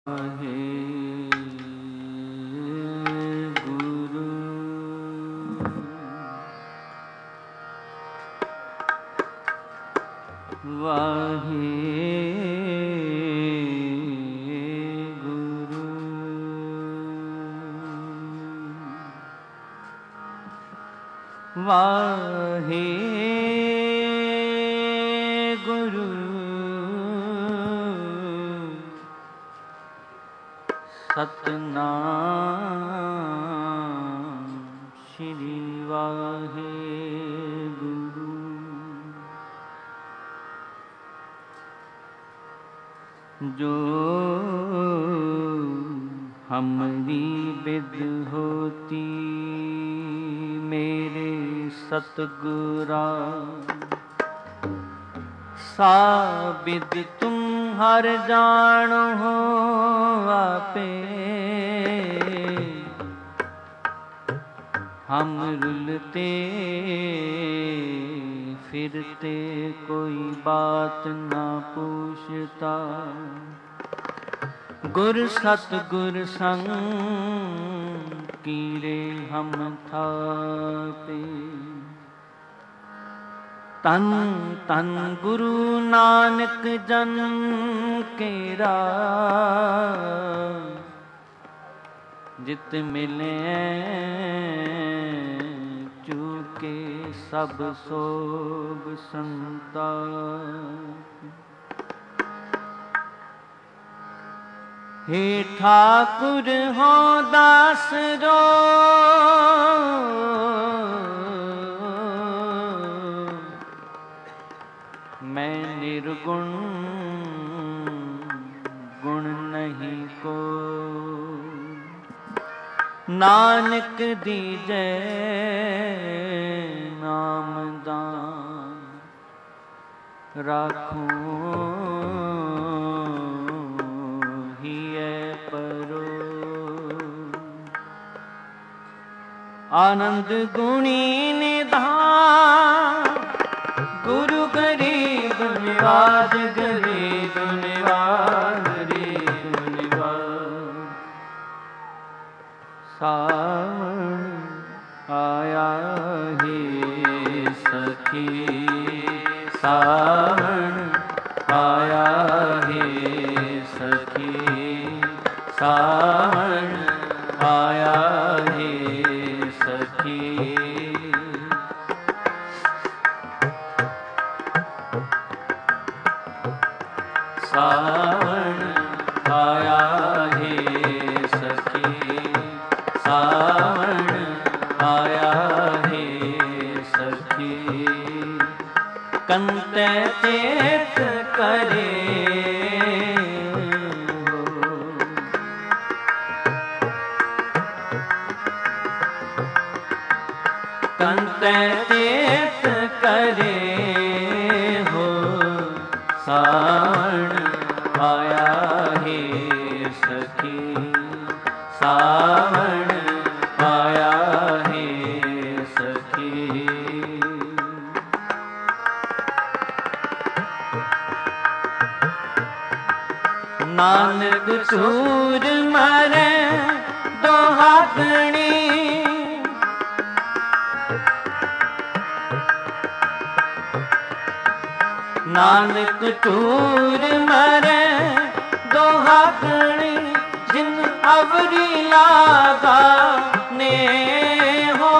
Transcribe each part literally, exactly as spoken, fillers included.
वाहे गुरु वाहे गुरु वाहे गुरु सतनाम श्री वाहे गुरु। जो हमरी बिद होती मेरे सतगुरा, साबिद तुम हर जानो हो आपे। हम रुलते फिरते कोई बात ना पूछता, गुर सतगुर संग कीरे हम थापे। तन तन गुरु नानक जन केरा, जित मिले चूके सब सोभ संता। हे ठाकुर हो दास रो, मैं निर्गुण गुण नहीं को। नानक दीजै नाम दान, राखूं हियै परो। आनंद गुणी निधान, गुरु गरीब निवाज गरीब निवाज गरीब निवाज। सावन आया हे सखी, सावन आया हे सखी, सावन आया हे सखी। सावन आया हे सखी, सावन आया हे सखी। कंते चेत करे हो, कंते चेत करे हो। सावन आया हे सखी, सावन आया हे सखी। नानक चूर मरे दोहागणी, नानक चूर मरे दोहागणी। जिन अवरी लागा ने हो,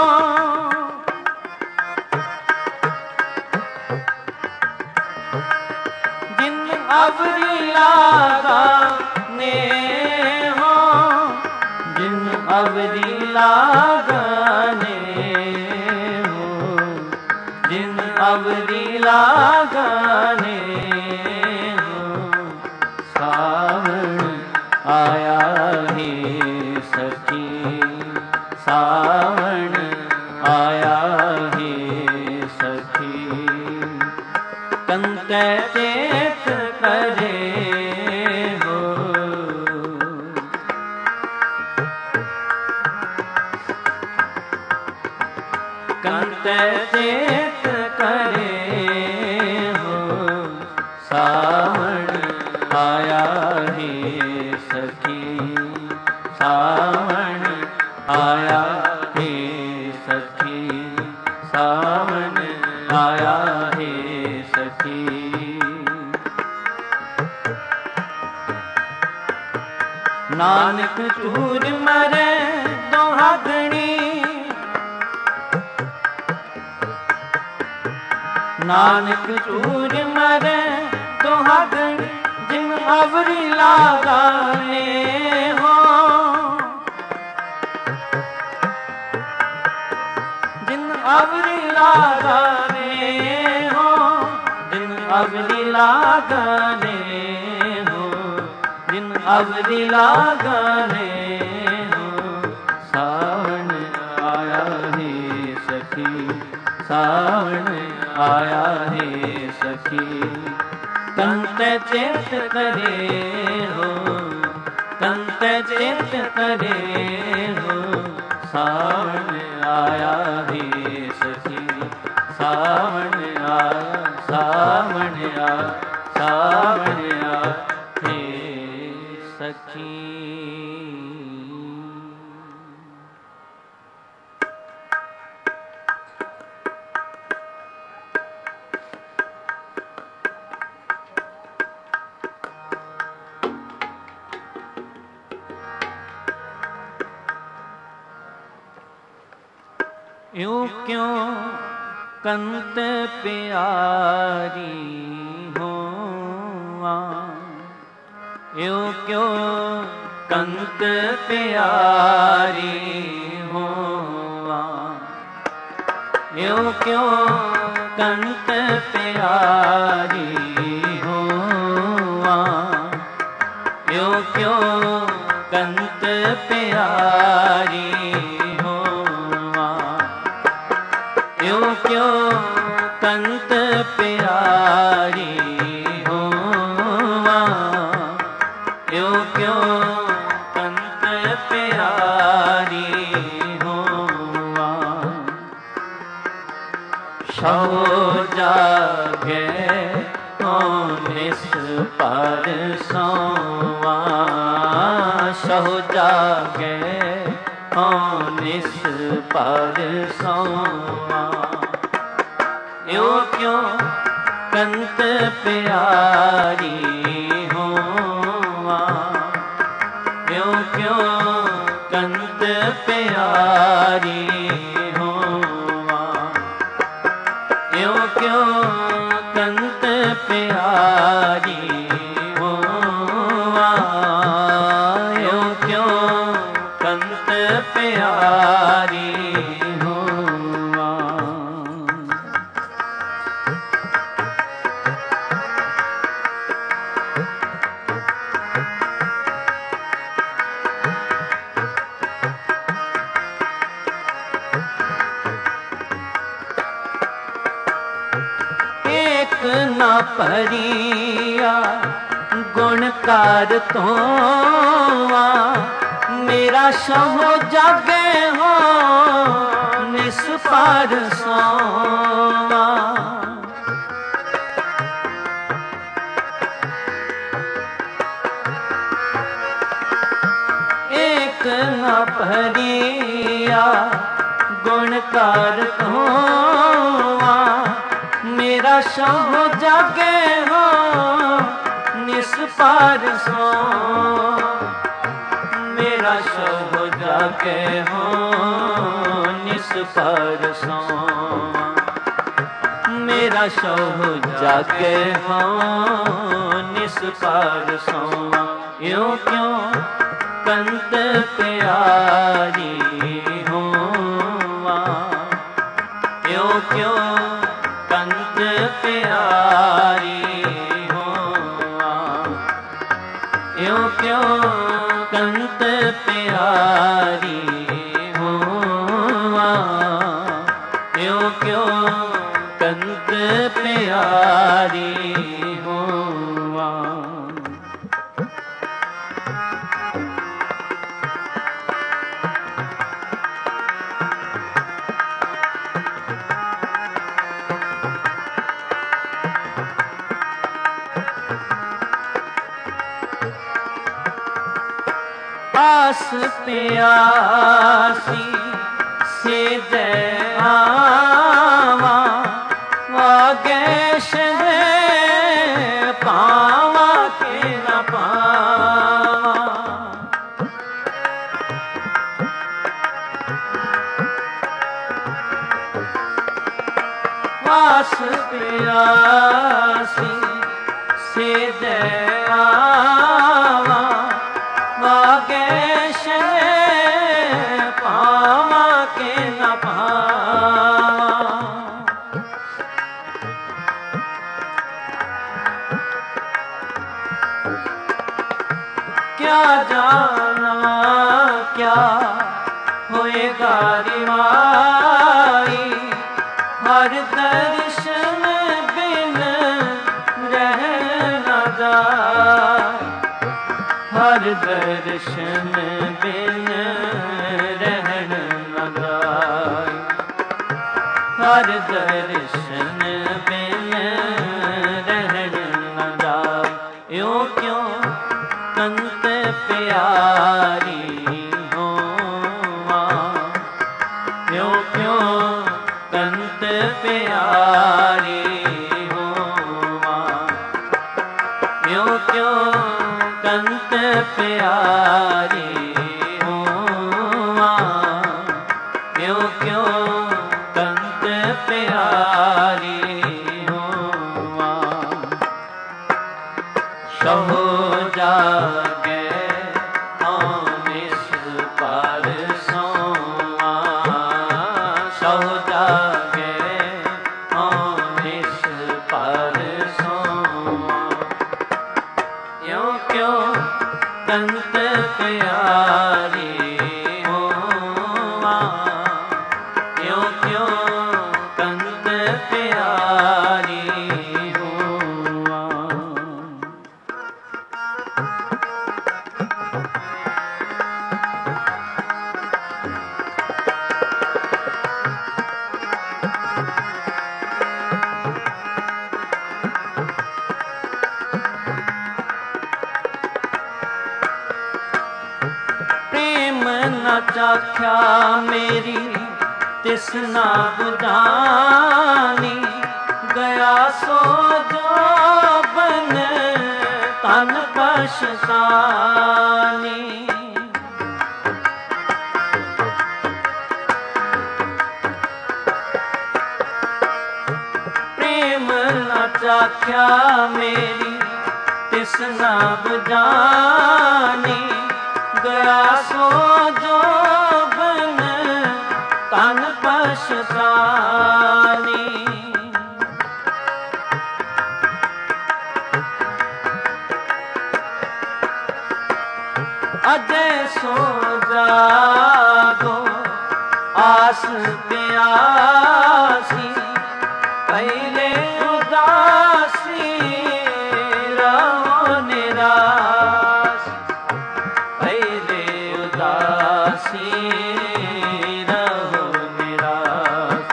जिन अवरी लागा ने हो, जिन अवरी लागा ने हो, जिन अवरी लगाने हो। सावन आया हे सखी, सावन आया हे सखी। कंते चेत करे हो, कंते चेत करे हो। सावन आया हे सखी सावन आया हे सखी सावन आया हे सखी। नानक चूर मरे दोहागणी नानक चूर मरे दोहागणी जिन अवरी लगाने हो जिन अवरी लगाने हो जिन अवरी लगाने हो जिन अवरी लगाने हो। सावन आया हे सखी सावन आया हे सखी। कंत चित करे हो कंत चित करे हो सावन आया हे सखी सावन आया सावन आया सावन आया हे सखी। यूं क्यों कंत प्यारी हो यूं क्यों कंत प्यारी हो यूं क्यों कंत प्यारी हो यूं क्यों कंत प्यारी यूं क्यों कंत प्यारी हो यूं क्यों कंत प्यारी हो। सहो जागे तो निस पर सोवा सहो जागे तो निस पर सोवा। यूं क्यों कंत प्यारी हो यूं क्यों कंत प्यारी हो यूं क्यों कंत प्यारी हो यूं क्यों कंत प्यारी हो। एक न परिया गुणकार तो मेरा सहो जागे हो निस्पार सोवा। एक न परिया गुणकार तो मेरा सहो जागे हो निस्पार सो मेरा सहो जागे हो निस्पार सो मेरा सहो जागे हो निस्पार सो। यूं क्यों कंत प्यारी हो यूं क्यों कंत प्यारी हो यूं क्यों कंत प्यारी हो यूं क्यों कंत प्यारी हो। आस प्यासी सीधे आवा वागे शहे पावा के न पावा। आस प्यासी सीधे आवा वागे शहे पावा के न पावा। क्या जाना क्या होएगा रिवाई हर दर्शन बिन रह न जाए। हर दर्शन बिन रहन न जाए। हर दर्शन बिन रहन न जाए। यूं क्यों कंत प्यारी होवा। यूं क्यों कंत प्यारी होवा। यूं क्यों कंत प्यारी होवा। यूं क्यों कंत प्यारी होवा। सहो जागे निस पर सोवा। सहो जागे निस पर सोवा। यूं क्यों कंत प्यारी होवा। यूं क्यों कंत प्यारी होवा। प्रेम न चाख्या मेरी तिसना बुझानी। गया सो जो बन तन पछतानी। प्रेम न चाख्या मेरी तिसना बुझानी। गया सो जो बन तन पछतानी। अजय सो जागो आस प्यासी। पहले उदासी रहो निराश। पहले उदासी रहो निराश।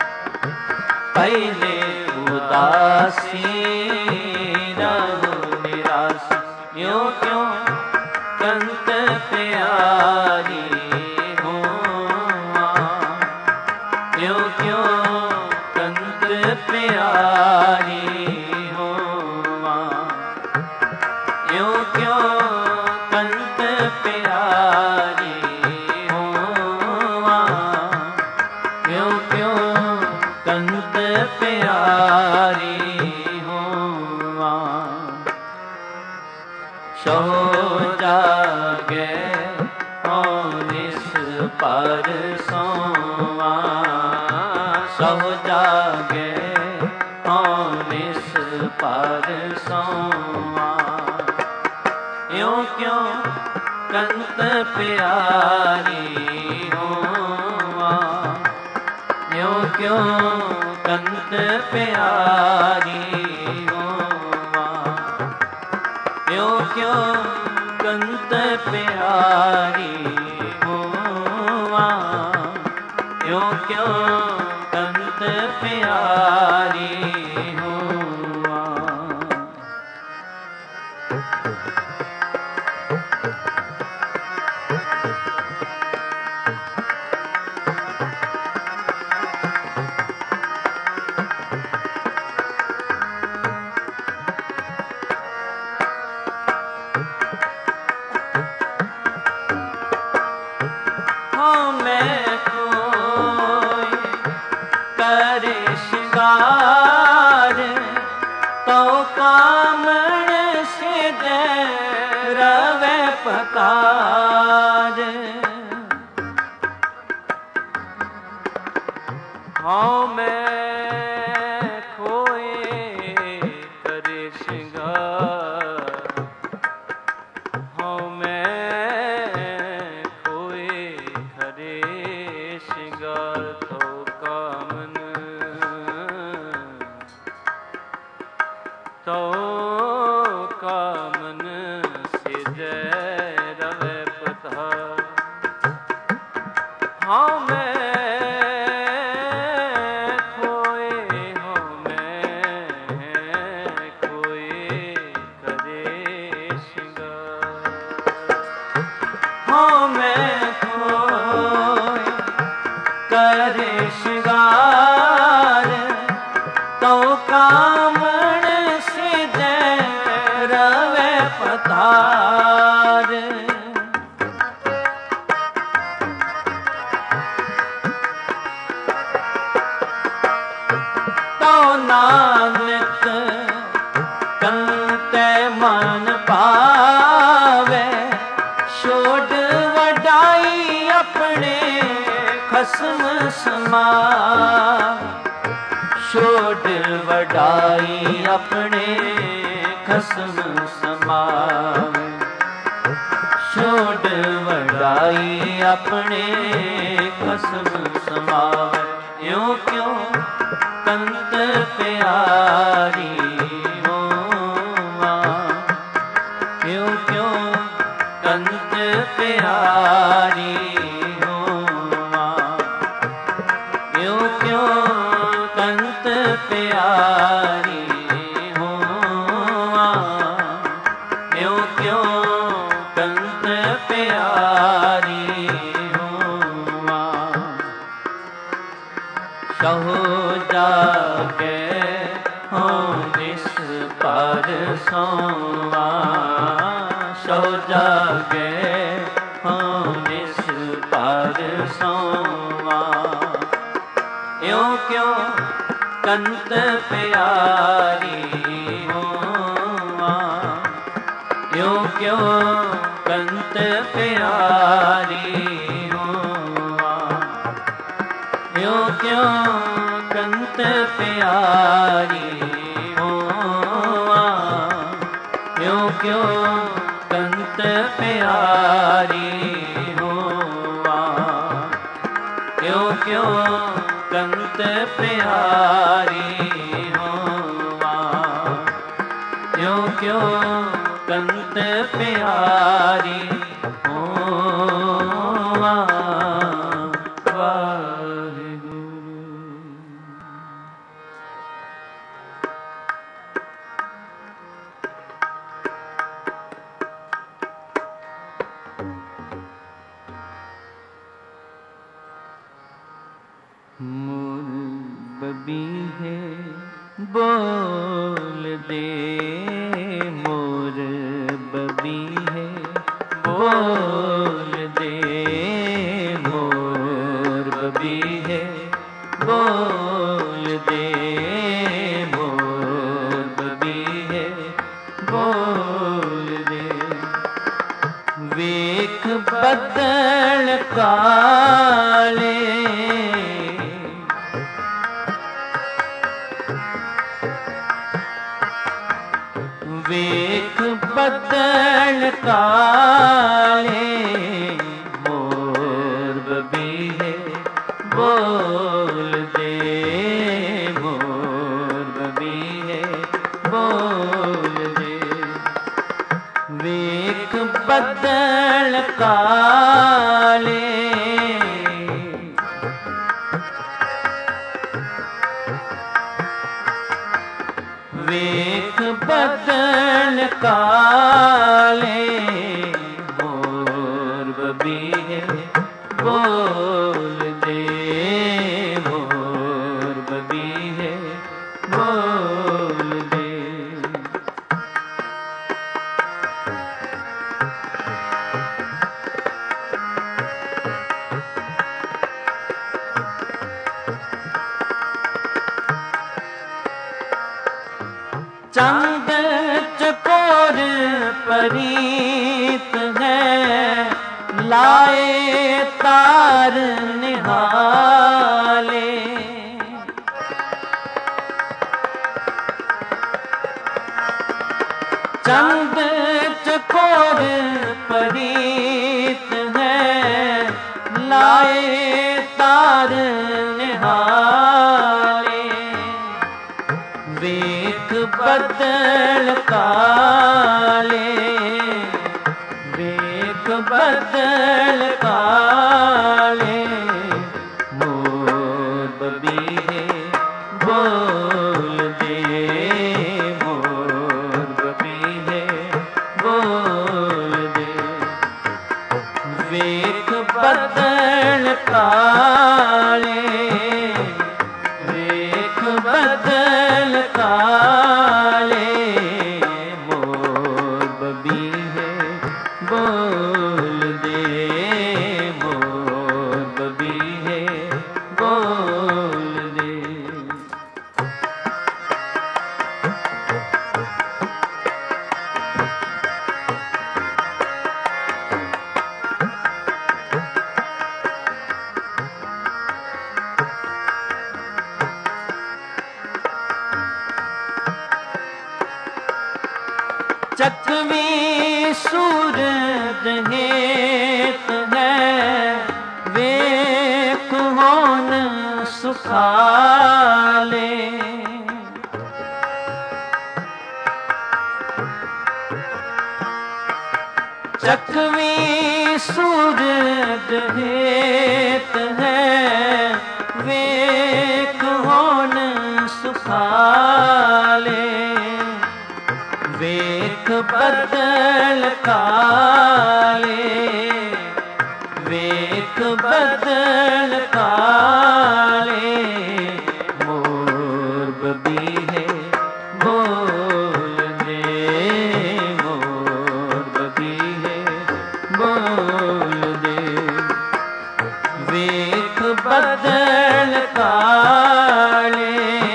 पहले उदासी रहो निराश। यूं क्यों कंत प्यारी होवा। यूं क्यों कंत प्यारी होवा। यूं क्यों कंत प्यारी होवा। यूं क्यों कंत प्यारी होवा। सहो जागे निस पर सोवा। सहो जागे निस पर सोवा। यूं क्यों कंत प्यारी होवा। यूं क्यों कंत प्यारी होवा। यूं क्यों कंत प्यारी होवा। यूं क्यों कंत प्यारी होवा। पतार। हाँ मैं खोए करे श्रृंगार, हाँ मैं खोए करे श्रृंगार। तो कामन तो कामन सिजै रवै पतार। हाँ मैं करे श्रृंगार, तो कामण सिजै रवै पतार। तो नानक कंते मन पावे, छोड़ वडाई अपने खसम समावे। छोड़ वडाई अपने खसम समावे, छोड़ वडाई अपने खसम समावे। यूं क्यों कंत प्यारी होवा, यूं क्यों कंत प्यारी प्यारी होवा, यूं क्यों कंत प्यारी होवा। सहो जागे हो निस पर सोवा, सहो जागे हो निस पर सोवा। यूं क्यों कंत प्यारी होवा, यूं क्यों कंत प्यारी होवा, यूं क्यों कंत प्यारी होवा, यूं क्यों कंत प्यारी होवा, यूं क्यों कंत प्यारी होवा, यूं क्यों कंत प्यारी होवा। वाहिगुरु। बबी है बोल दे, मोर बबी है बोल दे, मोर बबी है बोल दे, मोर बबी है बोल दे। वेख बदल काले, वेख बदल काले, मोर बबी है बोल दे, मोर बबी है बोल दे। वेख बदल काले, वेख बदल काले, मोर बबी है बोल दे, मोर बबी है बोल दे। चंद चकोर परीत है, लाए तार निहाले। चंद चकोर परीत है, लाए तार निहाले। वेख बदल काले, वेख बदल काले। मोर बबीहे बोल दे, मोर बबीहे बोल दे। वेख बदल काले, वेख बदल काले। मोर बबीहे बोल दे, मोर बबीहे बोल दे। चकवी सूरज हेत है, वेख होन सुखाले। चकवी सूरज हेत है, वेख होन सुखाले। वेख बदल काले, वेख बदल काले। मोर बबीहे बोल दे, मोर बबीहे बोल दे। वेख बदल काले,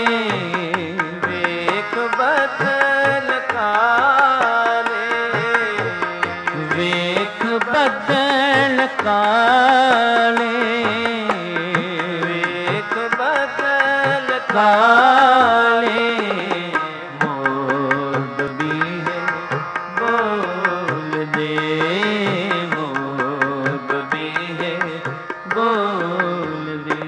वेख बदल काले। वेख बदल काले, वेख बदल काले। मोर बबीहे बोल दे, मोर बबीहे बोल दे।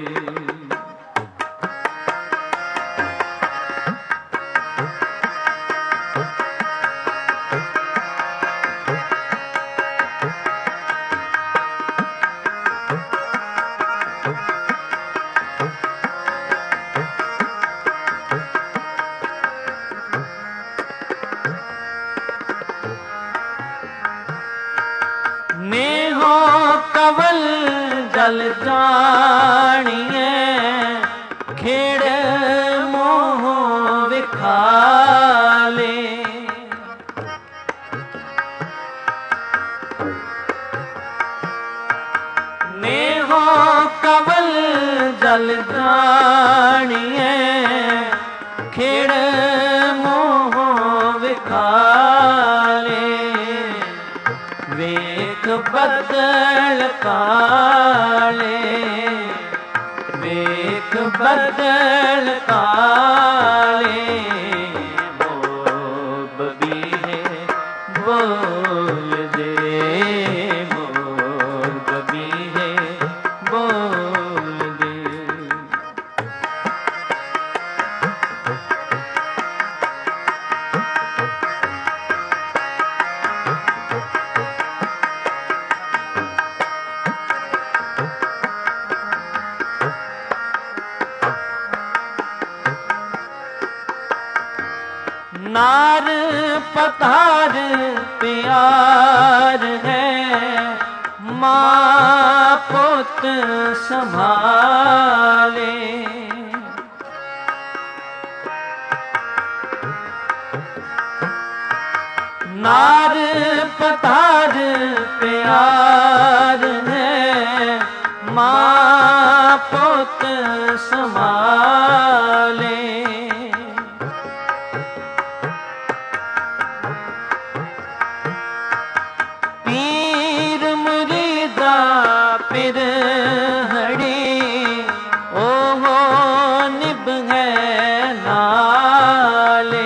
नेहो कवल जल जानिए, खेड़ मोह विखाले। नेहो कवल जल जानिए, खेड़ मोह विखाले। वेख बदल काले, वेख बदल काले। मोर बबीहे बोल दे, मोर बबीहे बोल दे। नार पतार प्यार है, माँ पुत संभाले। नार पतार प्यार है, माँ पुत संभाले। पीर मुरीदा पिर हड़ी ओहो निभ है नाले।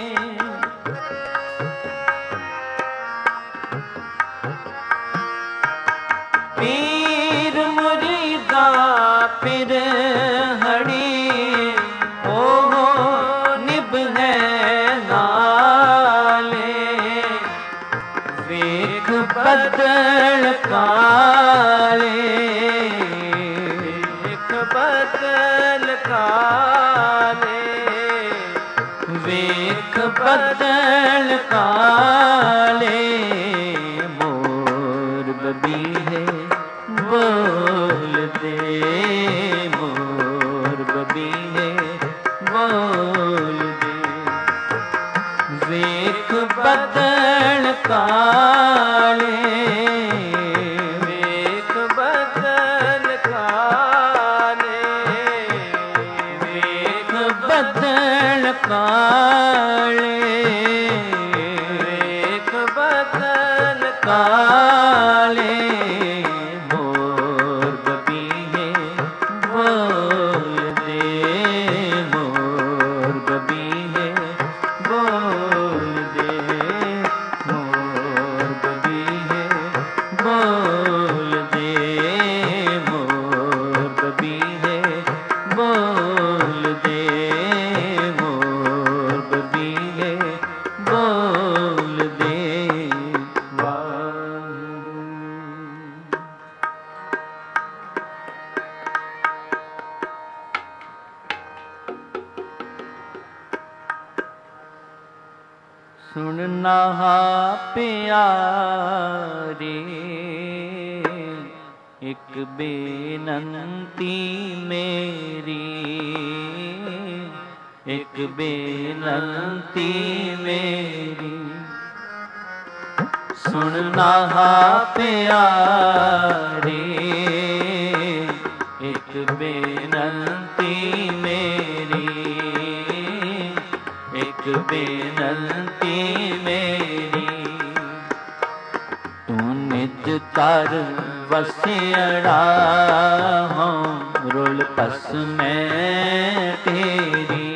पीर मुरीदा पिर हड़ी ओहो निभ है नाले। वेख बदल काले वेख बदल काले वेख बदल काले। मोर बबी है बोल दे मोर बबी है बोल दे। वेख बदल काले वेख बदल काले वेख बदल काले वेख बदल काले। मोर बबी है बोल दे मोर बबी है बोल दे मोर बबी है बोल दे मोर बबी है बोल दे मोर बबी है बोल दे। सुनना प्यारे एक बेनंती मेरी एक बेनंती मेरी। सुनना प्यारे एक बेनंती मेरी एक बेनंती मेरी। तू निज कर वसियड़ा हो रुल पस मैं तेरी।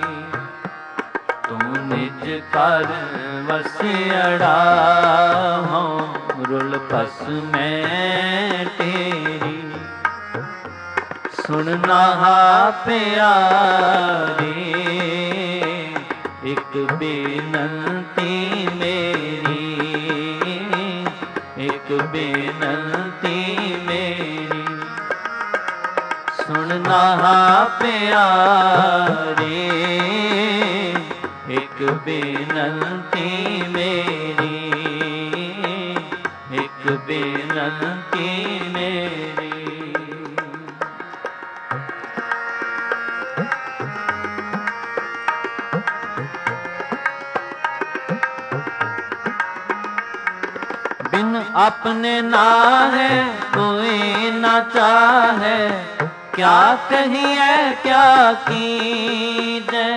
तू निज कर वसियड़ा हो रुल पस मैं तेरी। सुनना प्यारे एक बेनंती मेरी एक बेनंती मेरी। सुनना प्यारे एक बेनंती मेरी एक बेनंती मेरी। बिन अपने ना है कोई ना चाहे। क्या कहिए क्या कीजे।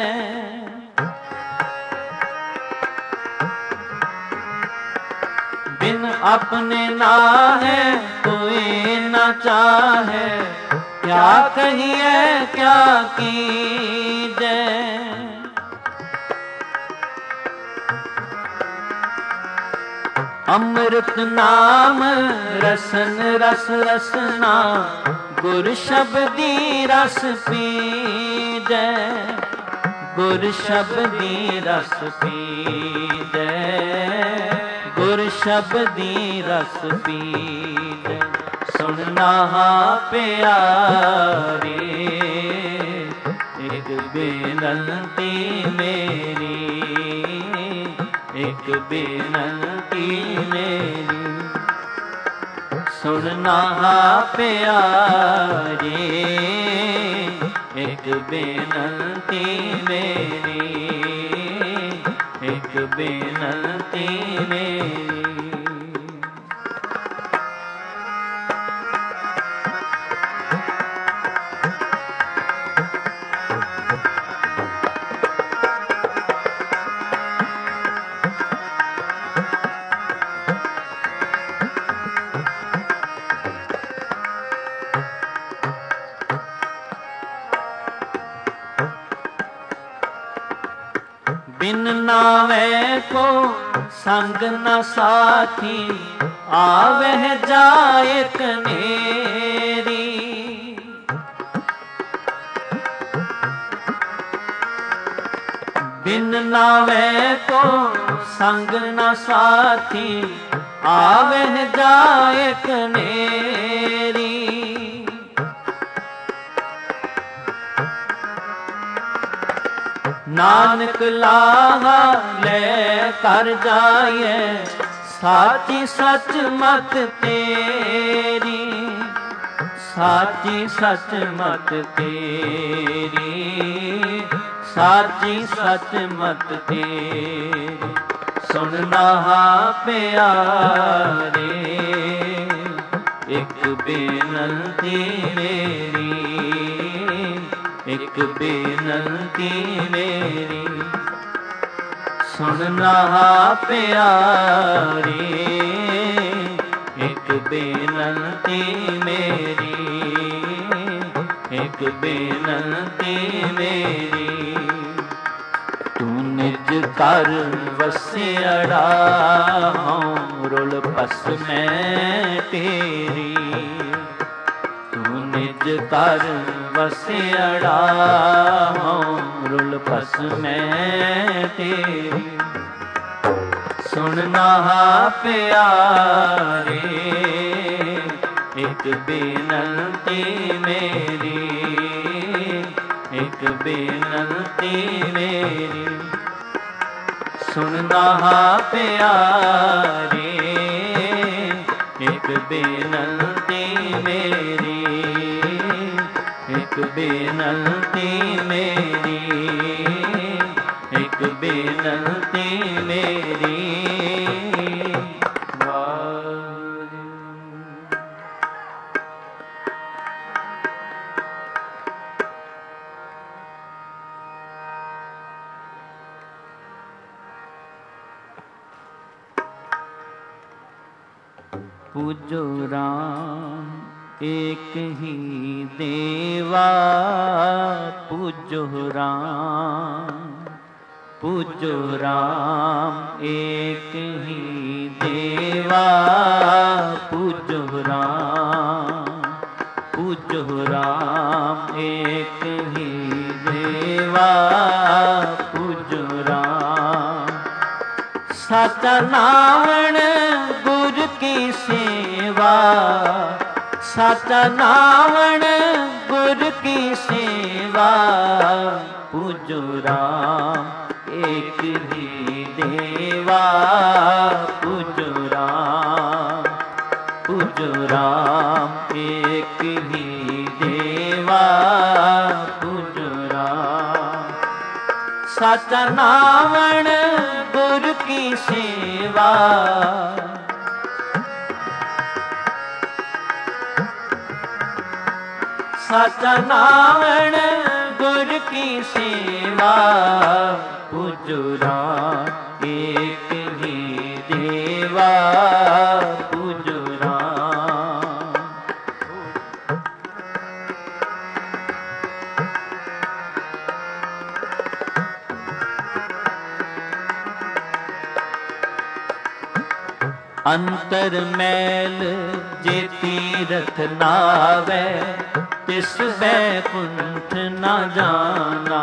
बिन अपने ना है कोई ना चाहे। क्या कहिए क्या कीजे। अमृत नाम रसन रस रसना गुर शब्दी रस पीजै। गुर शब्दी रस पीजै गुर शब्दी रस पीजै। सुनना प्यारे एक बेनंती मेरी एक बेनंती मेरी। सुनना प्यारे एक बेनंती मेरी एक बेनंती मेरी। नावे को संग न साथी, आवह जाए कनेरी। बिन नावे को संग न साथी, आवह जाए कनेरी। नानक लाहा ले कर जाए, साची सच मत तेरी, साची सच मत तेरी, साची सच मत तेरी। सुनना प्यारे एक बेनती मेरी, एक बेनती मेरी। सुनना प्यारे एक बेनती मेरी, एक बेनती मेरी। तू निज कर वसियड़ा, रुल बस मैं तेरी। तू निज कर वसियड़ा, रुल बस मैं तेरी। सुनना प्यारे एक बेनती मेरी, एक बेनती मेरी। सुनना प्यारे एक बेनती मेरी, एक बेनती मेरी, एक बेनती मेरी। पूजो राम एक ही देवा, पूजो राम, पूजो राम एक ही देवा, पूजो राम, पूजो राम एक ही देवा, पूजो राम। साचा नावण गुर की सेवा, साचा नावण गुर की सेवा, पूजो राम एक ही देवा, पूजो राम, पूजो राम एक ही देवा, पूजो राम। साचा नावण गुर की सेवा, साचा नावण गुर की सेवा, पूजो राम एक ही देवा, पूजो राम। अंतर मैल जे तीरथ नावै, तिस बैकुंठ न जाना।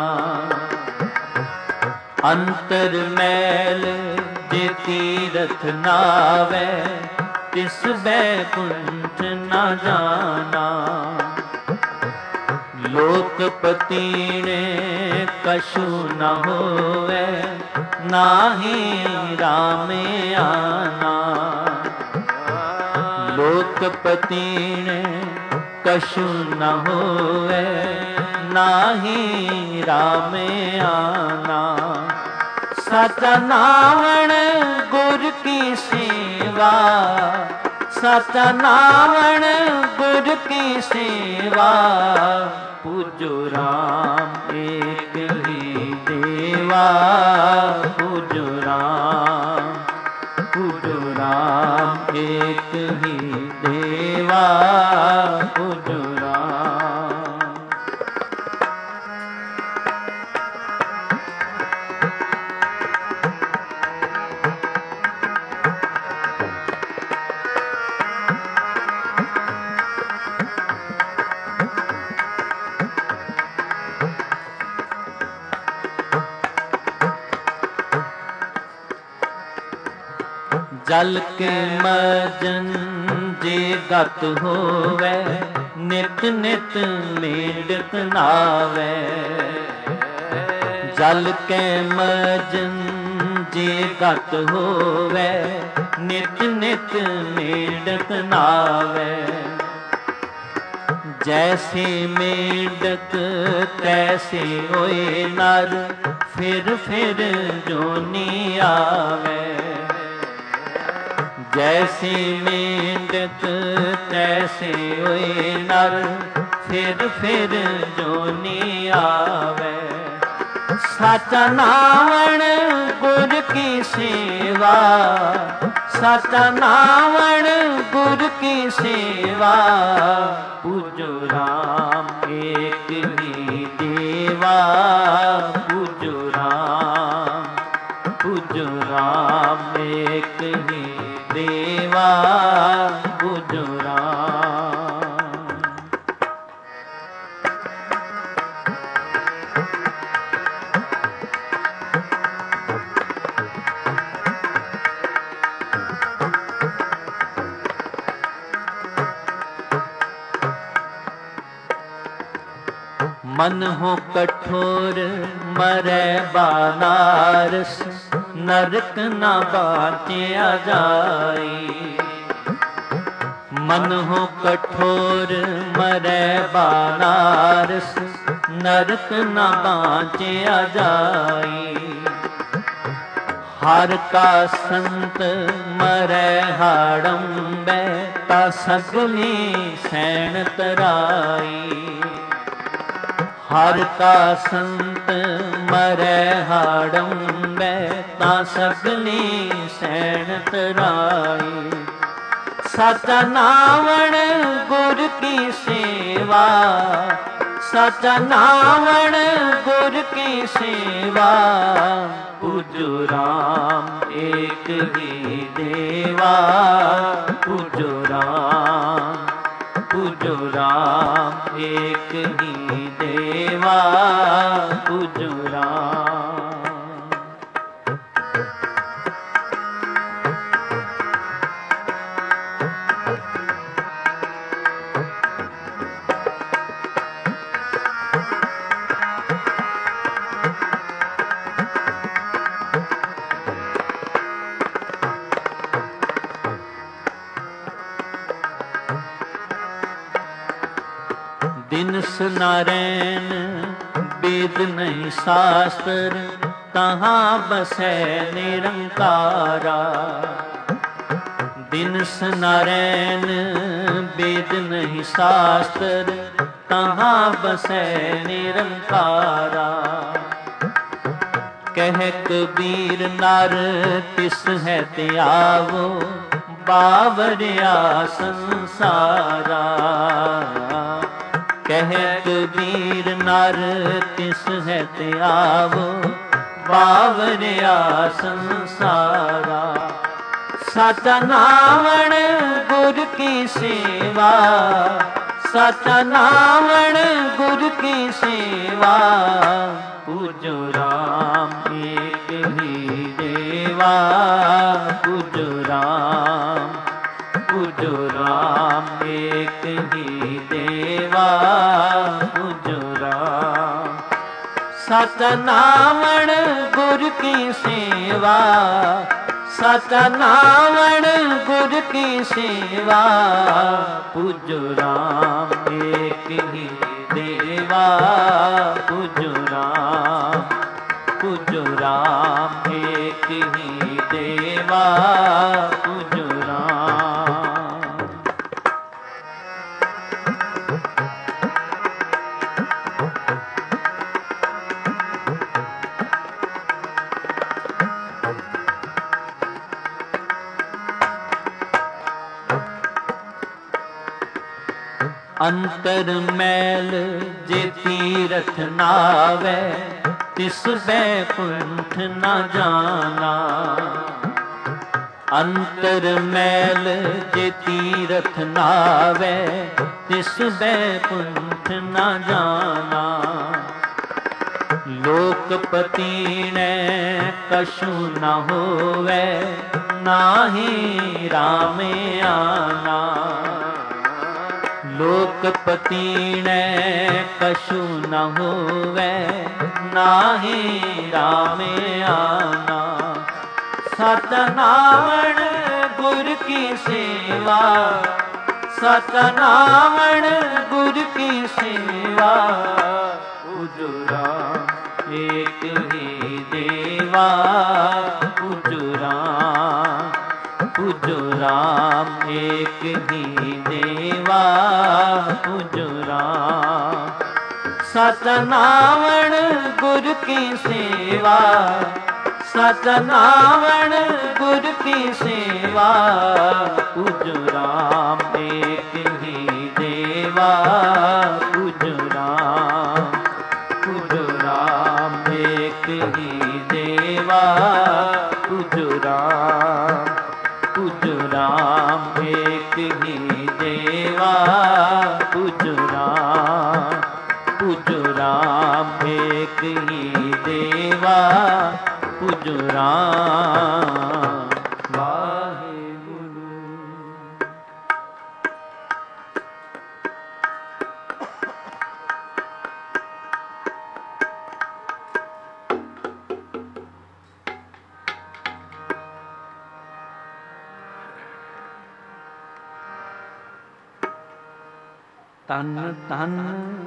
अंतर मैल जे तीरथ नावै, तिस बैकुंठ न जाना। लोकपति ने कछु न होवे, नाहि राम आना। लोकपति ने कछु न होवे, नाहि राम आना। साचा नावण गुर की सेवा, साचा नावण गुर की सेवा, पूजो राम एक ही देवा, पूजो राम, पूजो राम एक ही देवा, पूजो राम। जल के मजन जे गत होवे, नित नित मेंढक नावे। जल के मजन जे गत होवे, नित नित मेंढक नावे। जैसे मेंढक तैसे होए नर, फिर फिर जोनी आवे। जैसे मेंढक तैसे होए नर, फिर फिर जोनी आवे। साचा नावण गुर की सेवा, साचा नावण गुर की सेवा। पूजो राम एक ही देवा, पूजो राम, पूजो राम एक ही देवा, पूजो राम। मन हो कठोर मरै बानारस, नरक न बाटिया जाई। मन हो कठोर मरै बानारस, नरक न बाटिया जाई। हर का संत मरै हाड़म्बै, ता सगली सैन तराई। हर का संत मरै हाड़म्बै, ता सगली सैन तराई। साचा नावण गुर की सेवा, साचा नावण गुर की सेवा। पूजो राम एक ही देवा, पूजो राम, पूजो राम एक ही देवा, पूजो राम। दिनस नारायण वेद नहीं शास्त्र, तहाँ बसै निरंकारा। दिनस नारायण वेद नहीं शास्त्र, तहाँ बसै निरंकारा। कह कबीर नर तिस है त्यावो, बावरिया संसारा। कह कबीर नर तिस है त्यावो, बावरिया संसारा। साचा नावण गुर की सेवा, साचा नावण गुर की सेवा। पूजो राम एक ही देवा, पूजो राम, पूजो राम एक ही देवा, पूजो राम। साचा नावण गुर की सेवा, साचा नावण गुर की सेवा। पूजो राम एक ही देवा, पूजो राम, पूजो राम एक ही देवा, पूजो राम। अंतर मैल जे तीरथ नावे, तिस बैकुंठ न जाना। अंतर मैल जे तीरथ नावे, तिस बैकुंठ न जाना। ਲੋਕਪਤੀ ਨੇ ਕਛੂ ਨ ਹੋਵੇ, ਨਾਹੀ ਰਾਮ ਆਨਾ। ਲੋਕਪਤੀ ਨੇ ਕਛੂ ਨ ਹੋਵੇ, ਨਾਹੀ ਰਾਮ ਆਨਾ। ਸਤਨਾਮਣ ਗੁਰ ਕੀ ਸੇਵਾ, ਸਤਨਾਮਣ ਗੁਰ ਕੀ ਸੇਵਾ। ਉਜਰਾ ਏਕ ਹੀ ਦੇਵਾ, ਉਜਰਾ ਉਜਰਾ ਏਕ ਹੀ ਦੇਵਾ, ਉਜਰਾ। ਸਤਨਾਮਣ ਗੁਰ ਕੀ ਸੇਵਾ, ਸਤਨਾਮਣ ਗੁਰ ਕੀ ਸੇਵਾ। ਉਜਰਾਮ ਏਕ ਹੀ ਦੇਵਾ, ਉਜਰਾਮ ਉਜਰਾਮ ਏਕ ਹੀ ਦੇਵਾ, ਉਜਰਾਮ ਉਜਰਾਮ ਏਕ ਹੀ ਦੇਵਾ, ਉਜਰਾਮ ਉਜਰਾਮ ਏਕ ਹੀ ਦੇਵਾ, ਉਜਰਾਮ। ਵਾਹਿਗੁਰੂ। ਤਨ ਤਨ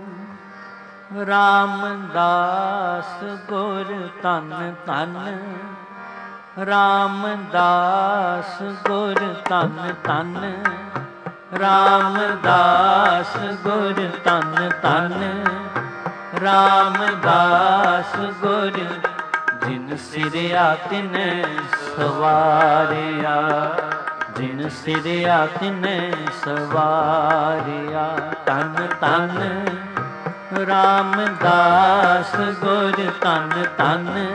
ਰਾਮਦਾਸ ਗੁਰ, ਤਨ ਤਨ ਰਾਮਦਾਸ ਗੁਰ, ਤਨ ਤਨ ਰਾਮਦਾਸ ਗੁਰ, ਤਨ ਤਨ ਰਾਮਦਾਸ ਗੁਰ। ਜਿਨ ਸਿਰਿਆ ਤਿਨ ਸਵਾਰਿਆ, ਜਿਨ ਸਿਰਿਆ ਤਿਨ ਸਵਾਰਿਆ। ਤਨ ਤਨ ਰਾਮਦਾਸ ਗੁਰ, ਤਨ ਤਨ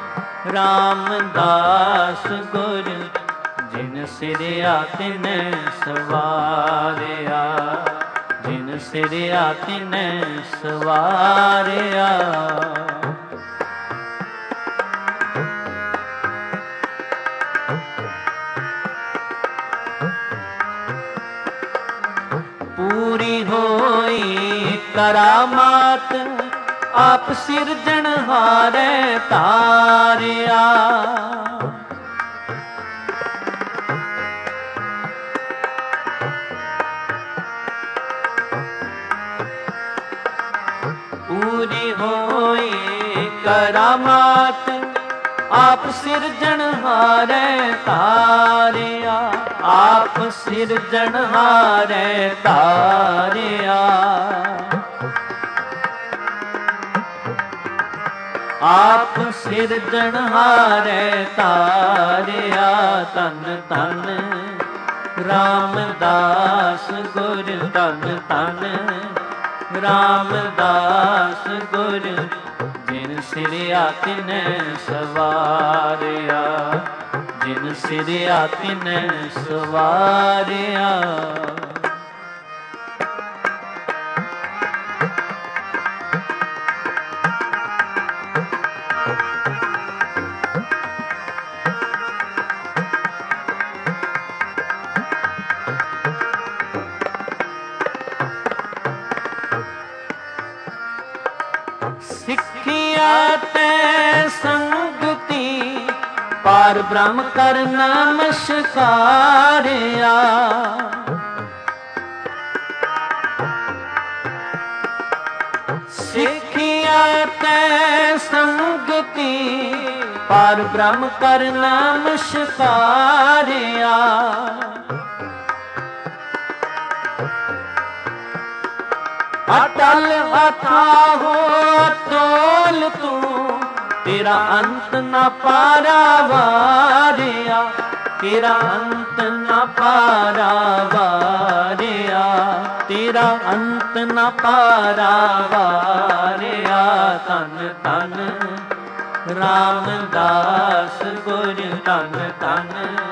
ਰਾਮਦਾਸ ਗੁਰ। ਜਿਨ ਸਿਰਿਆ ਤਿਨ ਸਵਾਰਿਆ, ਜਿਨ ਸਿਰਿਆ ਤਿਨ ਸਵਾਰਿਆ। ਪੂਰੀ ਹੋਈ ਕਰਾਮਾਤ, ਆਪ ਸਿਰਜਣਹਾਰੇ ਤਾਰਿਆ। ਪੂਰੀ ਹੋਈ ਕਰਾਮਾਤ, ਆਪ ਸਿਰਜਣਹਾਰੇ ਤਾਰਿਆ, ਆਪ ਸਿਰਜਣਹਾਰੇ ਤਾਰਿਆ। ਆਪ ਸਿਰਜਣਹਾਰੇ ਤਾਰਿਆ। ਤਨ ਤਨ ਰਾਮਦਾਸ ਗੁਰ, ਤਨ ਤਨ ਰਾਮਦਾਸ ਗੁਰ। ਜਿਨ ਸਿਰਿਆ ਤਿਨ ਸਵਾਰਿਆ, ਜਿਨ ਸਿਰਿਆ ਤਿਨ ਸਵਾਰਿਆ। ਸਿੱਖਿਆ ਤੇ ਸੰਗਤੀ, ਪਾਰ ਬ੍ਰਹਮ ਕਰ ਨਮਸਕਾਰਿਆ। ਸਿੱਖਿਆ ਤੇ ਸੰਗਤੀ, ਪਾਰ ਬ੍ਰਹਮ ਕਰ ਨਮਸਕਾਰਿਆ। ਅਟਲ ਅਥਾਹੋ ਅਤੋਲ ਤੂੰ, ਤੇਰਾ ਅੰਤ ਨਾ ਪਾਰਾ ਵਾਰਿਆ, ਤੇਰਾ ਅੰਤ ਨਾ ਪਾਰਾ ਵਾਰਿਆ, ਤੇਰਾ ਅੰਤ ਨਾ ਪਾਰਾ ਵਾਰਿਆ। ਤਨ ਤਨ ਰਾਮਦਾਸ ਗੁਰ, ਤਨ ਤਨ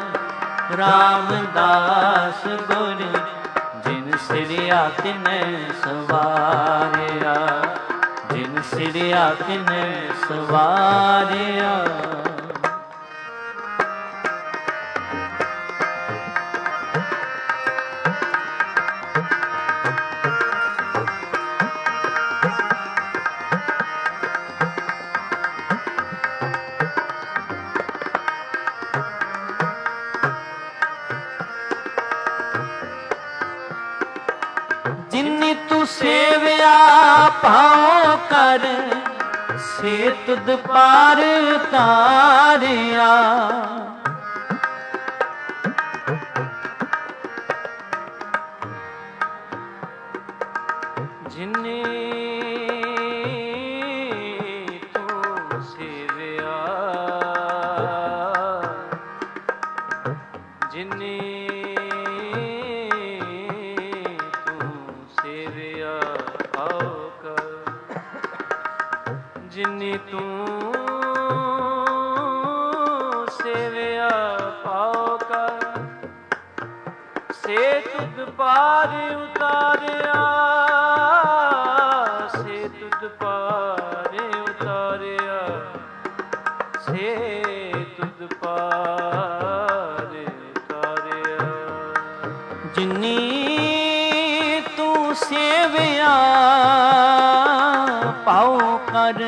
ਰਾਮਦਾਸ ਗੁਰ। ਜਿਨ ਸਿਰਿਆ ਤਿਨ ਸਵਾਰਿਆ, ਜਿਨ ਸਿਰਿਆ ਤਿਨ ਸਵਾਰਿਆ। ਜਿਨੀ ਤੂੰ ਸੇਵਿਆ ਭਾਉ ਕਰ, ਸੇ ਤੁਧ ਪਾਰ ਤਾਰਿਆ। ਜਿਨੇ ਤੂੰ ਸੇਵਿਆ, ਜਿਨੇ ਜਿਨੀ ਤੂੰ ਸੇਵਿਆ ਪਾਉ ਕਰ, ਸੇ ਤੁਧ ਪਾਰ ਉਤਾਰਿਆ, ਸੇ ਤੁਧ ਪਾਰ ਉਤਾਰਿਆ, ਸੇ ਤੁਧ ਪਾਰ ਉਤਾਰਿਆ। ਜਿਨੀ ਤੂੰ ਸੇਵਿਆ ਪਾਉ ਕਰ,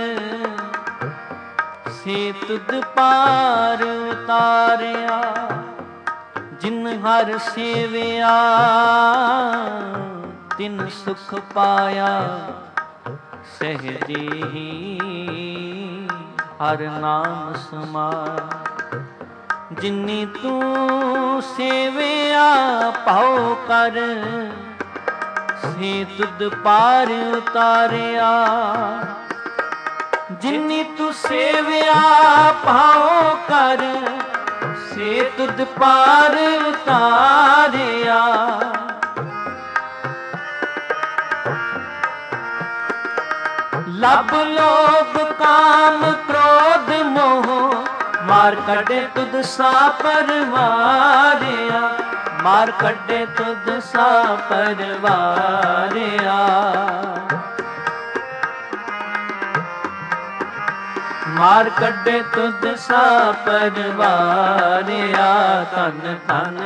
ਸੇ ਤੁਧ ਪਾਰ ਉਤਾਰਿਆ। ਜਿਨ ਹਰ ਸੇਵਿਆ ਤਿਨ ਸੁਖ ਪਾਇਆ, ਸਹਿਜੇ ਹੀ ਹਰ ਨਾਮ ਸਮਾਇਆ। ਜਿਨੀ ਤੂੰ ਸੇਵਿਆ ਪਾਉ ਕਰ, ਸੇ ਤੁਧ ਪਾਰ ਉਤਾਰਿਆ। ਜਿਨੀ ਤੂੰ ਸੇਵਿਆ ਭਾਉ ਕਰ, ਸੇ ਤੁਧ ਪਾਰ ਉਤਾਰਿਆ। ਲਬ ਲੋਭ ਕਾਮ ਕ੍ਰੋਧ ਮੋਹ, ਮਾਰ ਕੱਢੇ ਤੁਧ ਸਾ ਪਰਵਾਰਿਆ, ਮਾਰ ਕੱਢੇ ਤੁਧ ਸਾ ਪਰਵਾਰਿਆ। ਮਾਰ ਕੱਢੇ ਤੁਧ ਸਾ ਪਰਵਾਰਿਆ। ਧਨ ਧਨ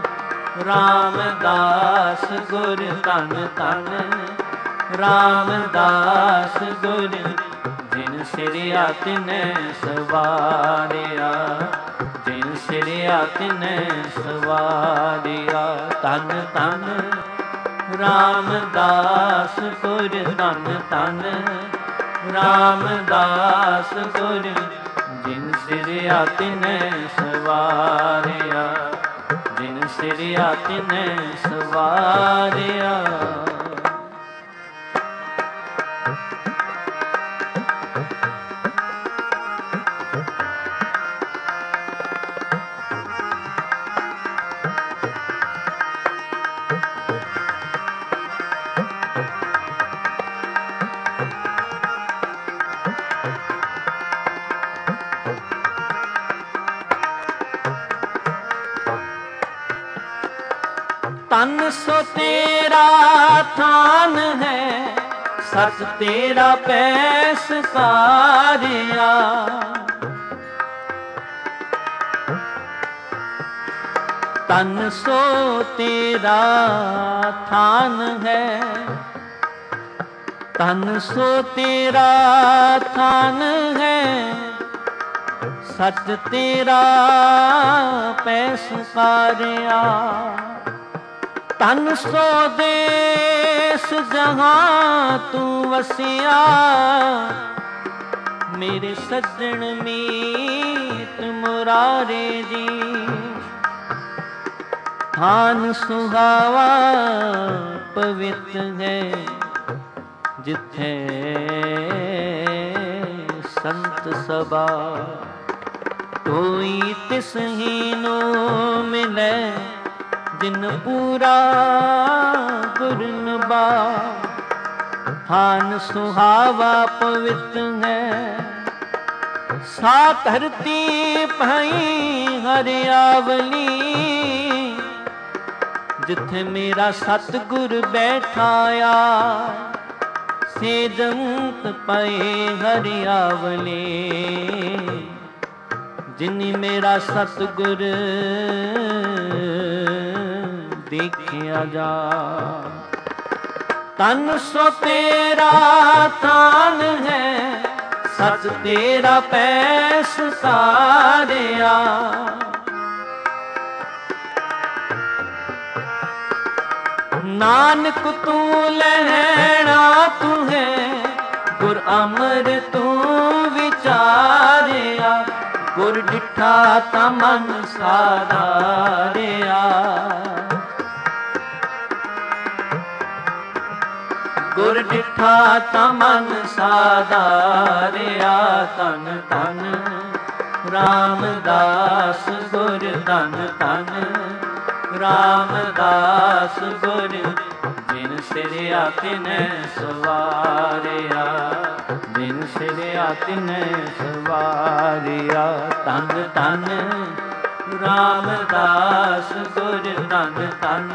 ਰਾਮਦਾਸ ਗੁਰ, ਧਨ ਧਨ ਰਾਮਦਾਸ ਗੁਰ, ਜਿਨ ਸਿਰਿਆ ਤਿਨ ਸਵਾਰਿਆ, ਜਿਨ ਸਿਰਿਆ ਤਿਨ ਸਵਾਰਿਆ। ਧਨ ਧਨ ਰਾਮਦਾਸ ਗੁਰ, ਧਨ ਧਨ ਰਾਮਦਾਸ ਗੁਰ, ਜਿਨ ਸਿਰਿਆ ਤਿਨ ਸਵਾਰਿਆ, ਜਿਨ ਸਿਰਿਆ ਤਿਨ ਸਵਾਰਿਆ। ਤਨ ਸੋ ਤੇਰਾ ਥਾਨ ਹੈ, ਸਚ ਤੇਰਾ ਪੈਸ ਕਾਰਿਆ। ਤਨ ਸੋ ਤੇਰਾ ਥਾਨ ਹੈ, ਤਨ ਸੋ ਤੇਰਾ ਥਾਨ ਹੈ, ਸਚ ਤੇਰਾ ਪੈਸ ਕਾਰਿਆ। ਤਨ ਸੋ ਦੇਸ ਜਹਾਂ ਤੂੰ ਵਸਿਆ, ਮੇਰੇ ਸੱਜਣ ਮੀਤ ਮੁਰਾਰੇ ਜੀ। ਥਾਨ ਸੁਹਾਵਾ ਪਵਿੱਤ ਹੈ, ਜਿੱਥੇ ਸੰਤ ਸਭਾ। ਕੋਈ ਤਿਸਹੀ ਨੂੰ ਮਿਲੇ, ਜਿਨ ਪੂਰਾ ਗੁਰਨਬਾ। ਥਾਨ ਸੁਹਾਵਾ ਪਵਿੱਤ ਹੈ, ਸਾ ਧਰਤੀ ਭਈ ਹਰਿਆਵਲੀ। ਜਿੱਥੇ ਮੇਰਾ ਸਤਿਗੁਰ ਬੈਠਾਇਆ, सेजंत पए हरियावले। जिनी मेरा सतगुर देखिया जा। तन सो तेरा तान है, सच तेरा पैस सारिया। नानक तू लहणा तू है, गुर अमर तू विचारिया। गुर डिठा ता मन साधारिया। गुर डिठा ता मन साधारिया। तन तन रामदास गुर धन धन रामदास गुर। जिन सिरिया तिनै सवारिया, जिन सिरिया तिनै सवारिया। तन तन रामदास गुर धन धन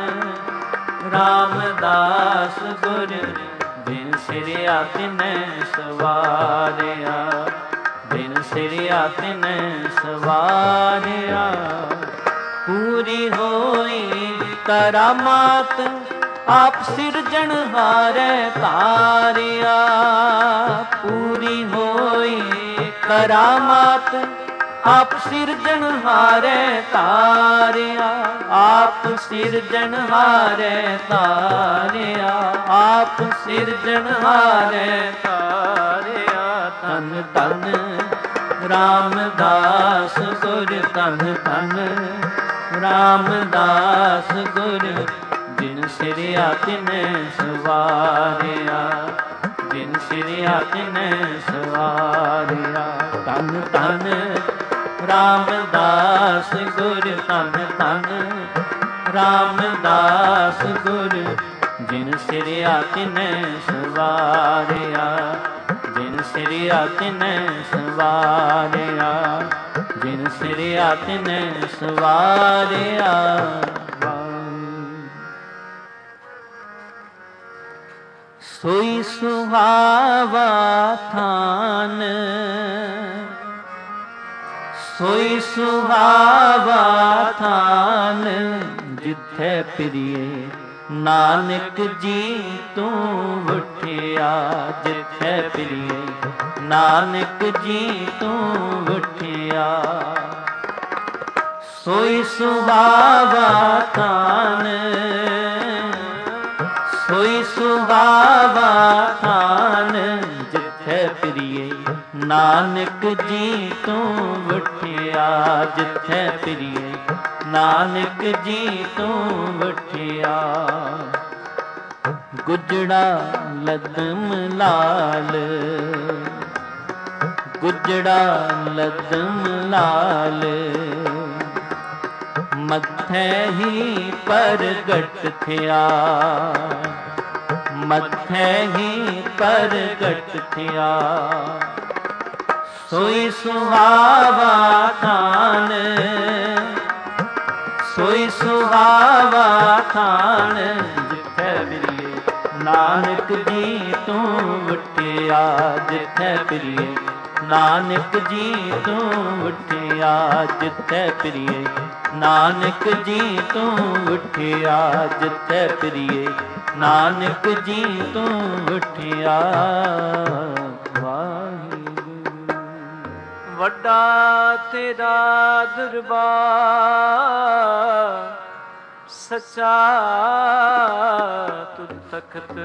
रामदास गुर। जिन सिरिया तिनै सवारिया, जिन सिरिया तिनै सवारिया। पूरी होई करामात आप सिरजनहारे तारिया। पूरी होई करामात आप सिरजनहारे तारिया। आप सिरजनहारे तारिया। आप सिरजनहारे तारिया। तन तन रामदास गुर धन धन रामदास गुर। जिन सिरिया तिनै सवारिया, जिन सिरिया तिनै सवारिया। तन तन रामदास गुर धन धन रामदास गुर। जिन सिरिया तिनै सवारिया, जिन सिरिया तिनै सवारिया। जिन सिरिया तिनै सवारिया। सोई सुहावा थान, सोई सुहावा थान। जिथे प्रिय नानक जी तू उठिया। जिथे प्रिय नानक जी तू उठिया। सोई सुहावा थान, सोई सुहावा थान। जिथे प्रिय नानक जी तू उठिया। जिथे प्रिय नानक जी तू उठिया। गुजड़ा लदम लाल, गुजड़ा लदम लाल। मथे ही परगट थिया, मथे ही परगट थिया। सोई सुहावा थान, सोई सुहावा थान। जिथे प्रिय नानक जी तू उठिया। जिथे प्रिय नानक जी तू उठिया। जिथे प्रिय नानक जी तू उठिया। जिथे प्रिय नानक जी तू उठिया। वाहिगुरू वड्डा तेरा दरबार, सच्चा तू तखत।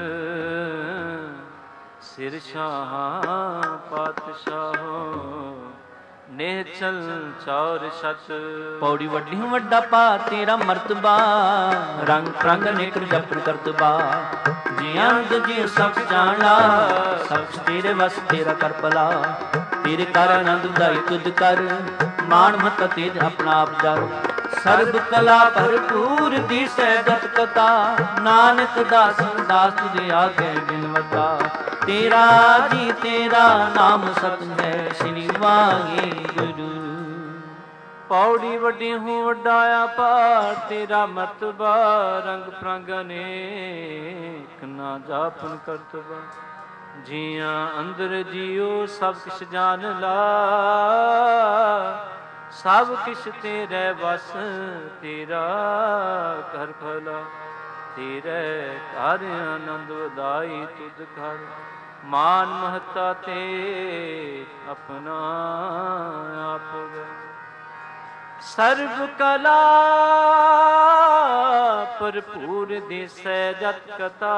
सिर शाह पातशाहो, नेचल चौर सत। पौड़ी वड्डी हूँ वड्डा पा तेरा मर्तबा, रंग रंग अनेक जपर करतबा। जी अंग जी सब जाना, सब तेरे वस तेरा कर पला। तेरे कर आनंद उदाई तुझ कर, मान मत तेज अपना आप जर। सर्ब कला भरपूर दिसै गत कथा, नानक दास दास तुझे आगे बिनवता। तेरा जी तेरा नाम सत है, श्री वाहिगुरू। पौड़ी वड्डी हूँ वड्डाया पार, तेरा मतबा रंग प्रंग अनेक ना जापन करतबा। ਜੀਆਂ ਅੰਦਰ ਜੀਉ ਸਭ ਕਿਛ ਜਾਣ ਲਾ, ਸਭ ਕਿਛ ਤੇਰੇ ਵਸ ਤੇਰਾ ਕਰ ਭਲਾ। ਤੇਰੇ ਘਰ ਆਨੰਦ ਵਧਾਈ ਤੁਧ ਘਰ, ਮਾਨ ਮਹਤਾ ਤੇ ਆਪਣਾ ਆਪ ਵੇ। ਸਰਬ ਕਲਾ ਭਰਪੂਰ ਦਿਸੈ ਜਤ ਕਥਾ,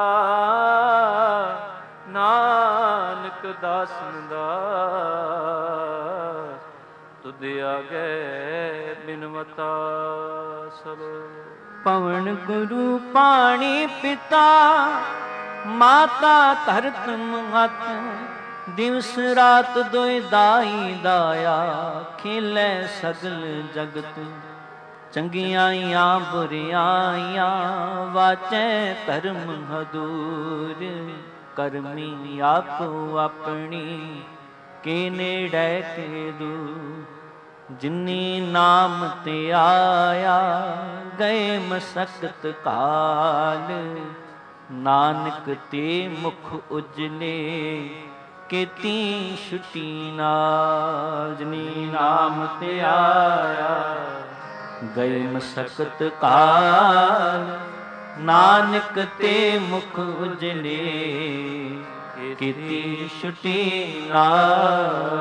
ਨਾਨਕ ਦਾਸਨ ਦਾਸ ਤੁਧ ਆਗੇ ਬਿਨਵਤਾ ਸਭ। ਪਵਨ ਗੁਰੂ ਪਾਣੀ ਪਿਤਾ, ਮਾਤਾ ਧਰਤ ਮਹਤ, ਦਿਵਸ ਰਾਤ ਦੋਇ ਦਾਈ ਦਾਇਆ, ਖੇਲੇ ਸਗਲ ਜਗਤ। ਚੰਗਿਆਈਆਂ ਬੁਰਿਆਈਆਂ ਵਾਚੈ ਧਰਮ ਹਦੂਰ, ਕਰਮੀ ਆਪੋ ਆਪਣੀ ਕੇ ਨੇੜੇ ਕੇ ਦੂਰ। ਜਿਨੀ ਨਾਮ ਤੇ ਆਇਆ ਗਏ ਮਸਕਤ ਕਾਲ, ਨਾਨਕ ਤੇ ਮੁਖ ਉਜਲੇ ਕੀਤੀ ਛੁਟੀ ਨਾਲ। ਜਿਨੀ ਨਾਮ ਤੇ ਆਇਆ ਗਏ ਮਸਕਤ ਕਾਲ, ਨਾਨਕ ਤੇ ਮੁਖ ਉਜਲੇ ਕੀਤੀ ਛੁਟੀ ਨਾਲ।